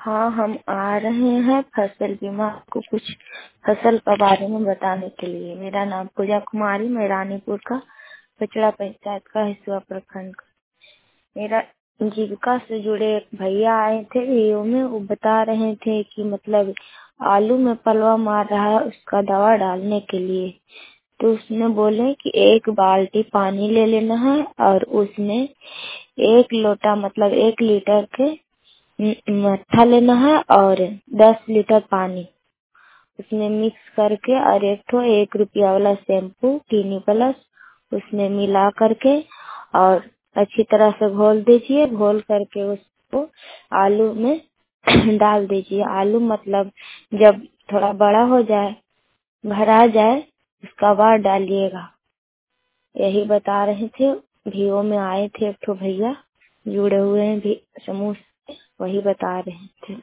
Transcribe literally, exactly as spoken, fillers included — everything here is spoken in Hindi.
हाँ, हम आ रहे हैं फसल बीमा को कुछ फसल के बारे में बताने के लिए। मेरा नाम पूजा कुमारी, मैं रानीपुर का पिछड़ा पंचायत का हिसुआ प्रखंड का। मेरा जीविका से जुड़े एक भैया आए थे वीडियो में, वो बता रहे थे कि मतलब आलू में पलवा मार रहा है, उसका दवा डालने के लिए। तो उसने बोले कि एक बाल्टी पानी ले लेना है और उसमें एक लोटा मतलब एक लीटर के मट्ठा लेना है और दस लीटर पानी उसमें मिक्स करके और एक ठो एक रुपया वाला शैम्पू क्लिनिक प्लस उसमें मिला करके और अच्छी तरह से घोल दीजिए। घोल करके उसको आलू में डाल दीजिए। आलू मतलब जब थोड़ा बड़ा हो जाए, भरा जाए, उसका बाद डालिएगा। यही बता रहे थे। वीडियो में आए थे एक ठो भैया, जुड़े हुए हैं भी समूह से, वही बता रहे थे।